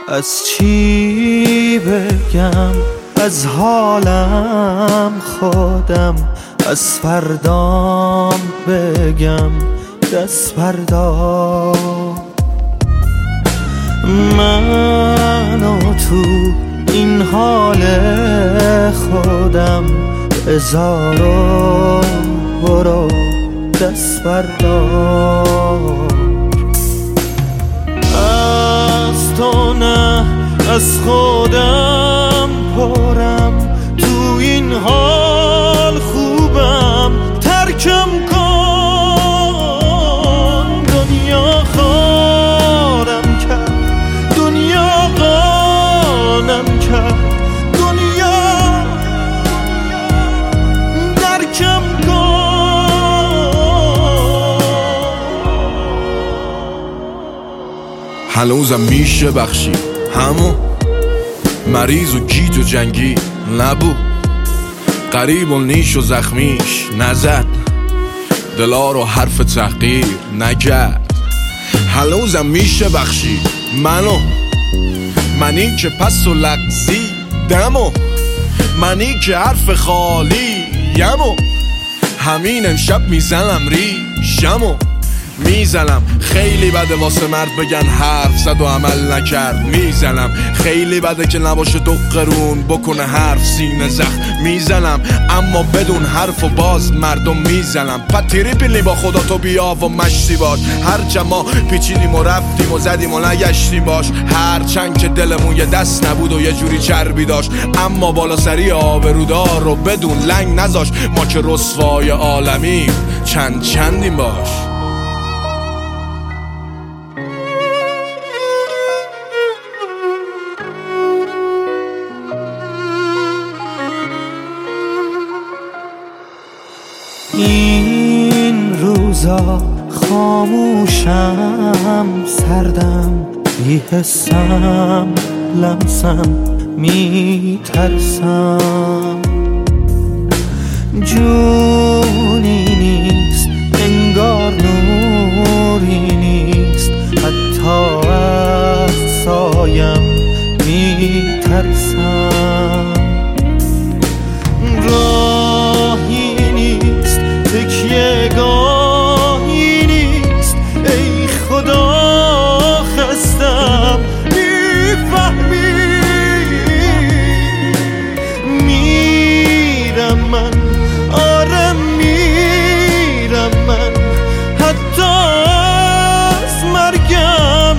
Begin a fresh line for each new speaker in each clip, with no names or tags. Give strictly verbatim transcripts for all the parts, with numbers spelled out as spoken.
از چی بگم؟ از حالم خودم، از فردام بگم دست فردا. من و تو این حال خودم بذار و برو دست بردار. از تو نه از خودم پرم، تو این حال خوبم ترکم کن. دنیا خارم کرد، دنیا قانم کرد، دنیا درکم کن.
هنوزم میشه بخشی همون مریض و گیج و جنگی نبود، قریب و نیش و زخمیش نزد، دلا رو حرف تحقیر نگرد. هنوزم میشه بخشی منو، منی که پس و لغزی دمو، منی که حرف خالی یمو. همین امشب میزنم ریشمو میزنم. خیلی بده واسه مرد بگن حرف زد و عمل نکرد. میزنم خیلی بده که نباشه دو قرون بکنه حرف سینه زخم. میزنم اما بدون حرف و باز مردم میزنم. پتیری پیلی با خدا تو بیا و مشتی باش. هر جما پیچیدیم و رفتیم و زدیم و نگشتیم باش. هر چند که دلمون یه دست نبود و یه جوری چربی داشت، اما بالا سری آبرودار رو بدون لنگ نذاش. ما که رسوای عالمیم چند چندیم باش.
این روزا خاموشم، سردم، بی‌حسم، لمسم، میترسم. جونی نیست انگار نوری نیست، حتی از سایم میترسم. راهی نیست تکیه گاهی نیست، ای خدا خستم میفهمی. میرم من، آره میرم من، حتی از مرگم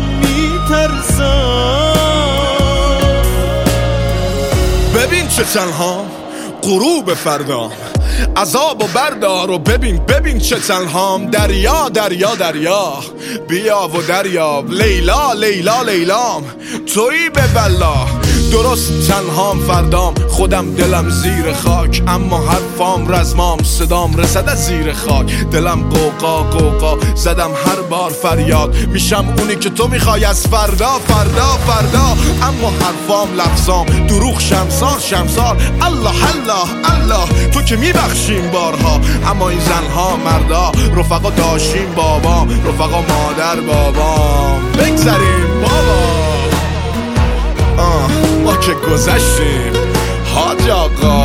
میترسم.
ببین چه تنها غروب فردام، عذاب و بردار و ببین ببین چه تنهام. دریا دریا دریا بیا و دریاب. لیلا لیلا لیلام تویی به بلا. درست تنهام فردام، خودم دلم زیر خاک، اما حرفام رزمام، صدام رسد از زیر خاک. دلم قوقا قوقا زدم هر بار فریاد. میشم اونی که تو میخوای از فردا فردا فردا، اما حرفام لفظام دروغ شمسار شمسار. الله الله الله تو که میبخشیم بارها، اما این زنها مردا رفقا داشتیم بابام، رفقا مادر بابام. بگذاریم بابا آه ما که گذشتیم حاج آقا.